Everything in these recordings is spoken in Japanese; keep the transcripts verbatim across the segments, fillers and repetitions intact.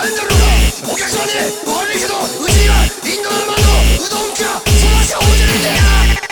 んでるのか。お客さんね、悪いけどうちにはインドのラーメンとうどんかそばしか置いてないんだよ。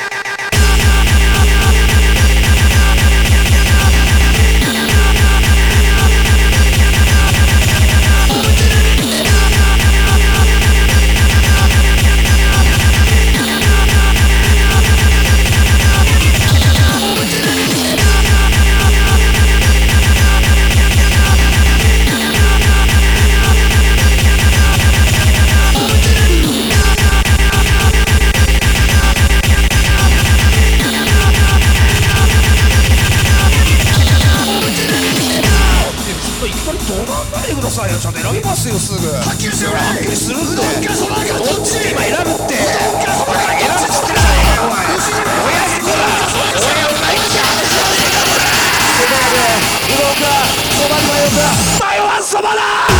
ちゃんと選びますよ、すぐ。 はっきりしろよ。 はっきりするって。 うどんかそばかどっち。 今選ぶって。 うどんかそばか選ぶっつってんじゃねえかよお前。親父こら親うまいっちゃそば屋でうどんかそばに迷った台湾そばだ。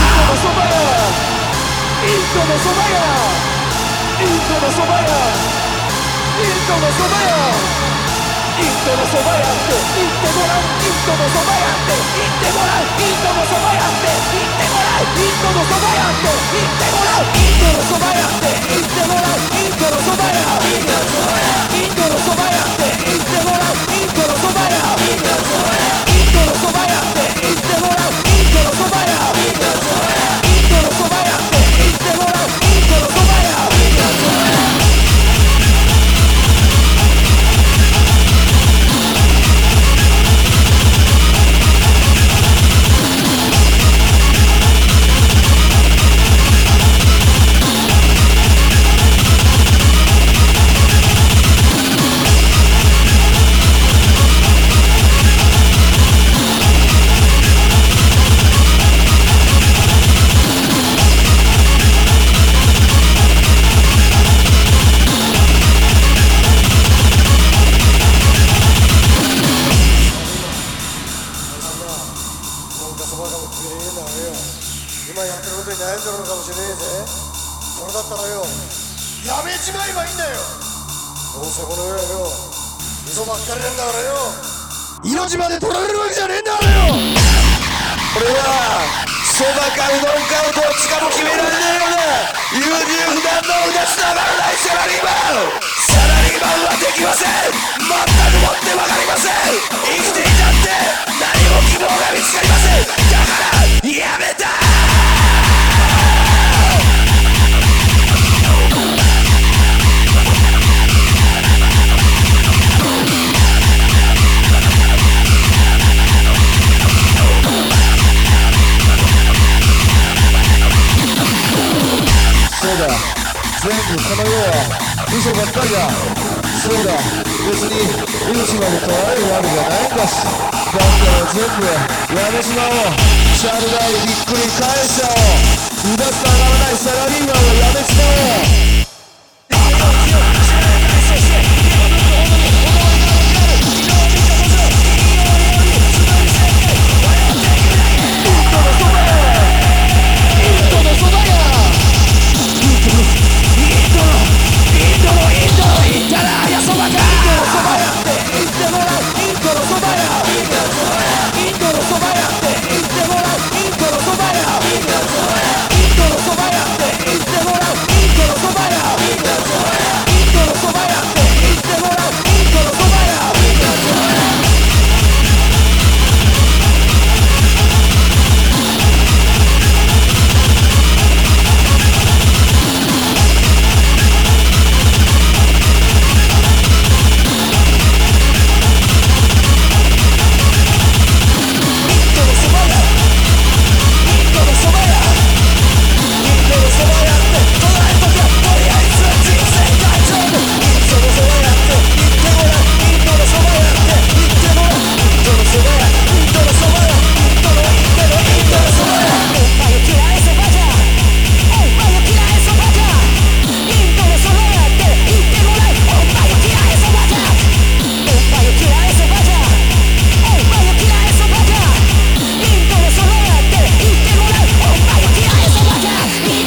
インドのそば屋インドのそば屋インドのそば屋インドのそば屋って言ってごらん。インドのそば屋って言ってごらん。インドのそば屋って言ってごらん。インドのそば屋って言ってごらん。インドのそば屋って言ってごらん。インドのそば屋インドのそば屋インドのそば屋って言ってごらん。インドのそば屋インドのそば屋インドのそば屋って言ってごらん。インドのそば屋インドのそば屋インドのそば屋って言ってごらん。インドのそば屋インドのそば屋今やってることに悩んでるのかもしれねえぜ。それだったらよ、やめちまえばいいんだよ。どうせこの世はよ、嘘ばっかりなんだからよ、命まで取られるわけじゃねえんだからよ。 俺はそばかうどんかをどっちかも決められねえような優柔不断のうだつながらないサラリーマン。サラリーマンはできません。全くもってわかりません。生きていたって何も希望が見つかりません。だからやめた。 そうだ、全部この世は嘘ばっかりだ。そうだ、別に命まで取られるわけじゃないんだし、だったら全部やめちまおう。チャルダイひっくり返しちゃおう。うだつながらないサラリーマンはやめちまおう。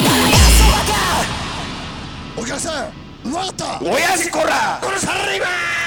お客さん、うまかった。 親父こらこのサラリーマン。